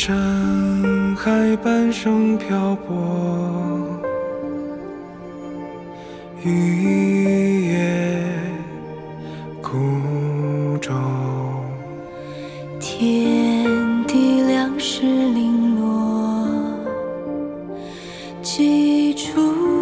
深海半生漂泊，一叶孤舟。 天地两时零落，几处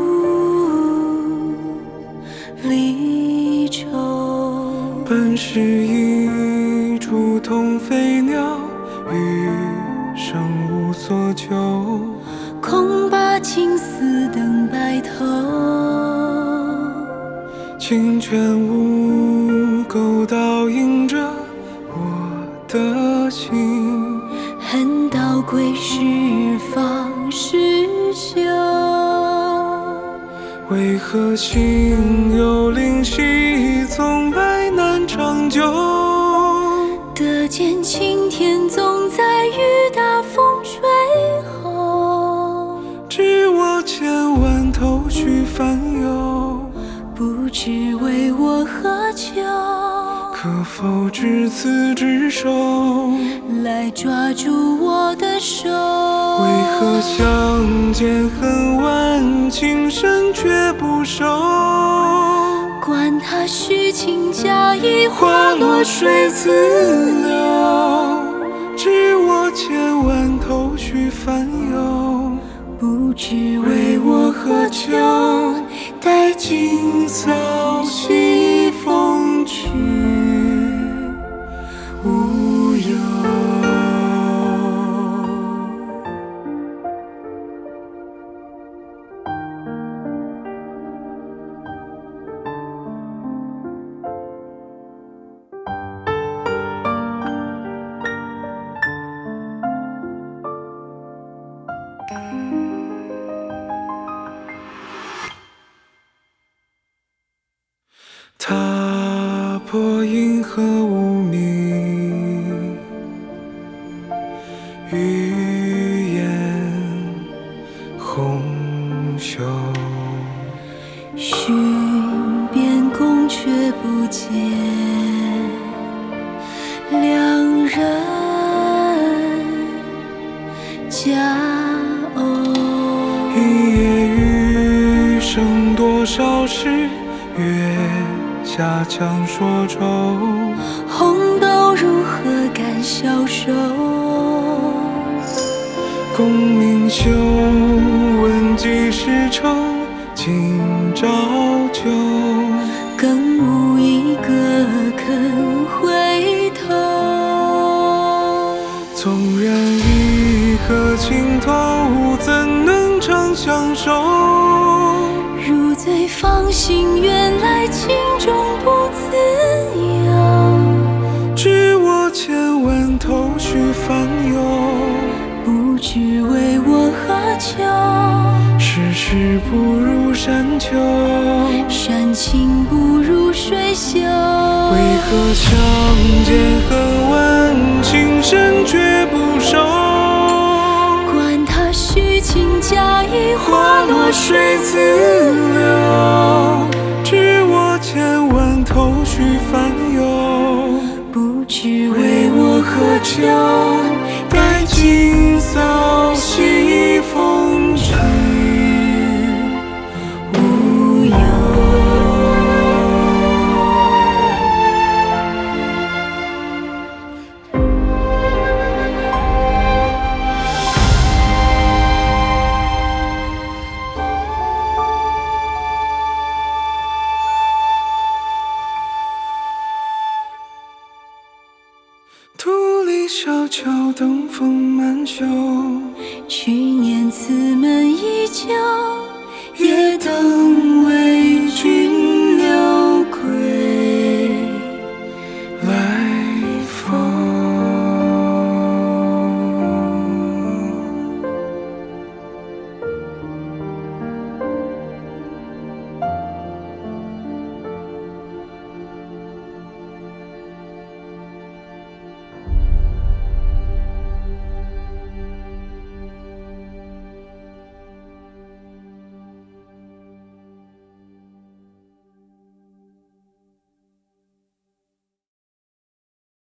离愁。 本是一株同飞鸟，余生无所求。 空把青丝等白头， 清泉污垢倒映着我的心， 恨道归时方是休。 为何心有灵犀，总百难长久？ 得见青天总在雨打风吹后， 知我千万头绪烦忧， 不知为我何求？ 可否执子之手， 来抓住我的手？ 为何相见恨晚，情深却不寿？ 管他虚情假意， 花落水自流，知我千万头绪烦忧， 不知为我何求？ 待今朝西风去，无忧。踏破银河无名，欲言红袖。 寻遍宫阙不见良人佳偶。 一夜余生多少事，月下强说愁。 红豆如何敢消瘦？ 功名休，问几时愁？今朝酒， 更无一个肯回头。 纵然一颗情头，怎能长相守？ 如醉方醒，原来情中不自由。 知我千万头绪烦忧， 不知为我何求？ 世事不如山丘， 山情不如水秀。 为何相见恨晚，情深却不寿？ 管他虚情假意， 花落水自流，知我千万头绪烦忧， 不知为我何求？ 待今朝西风去，无忧。独立小桥，灯风满袖。 去年此门依旧， 夜灯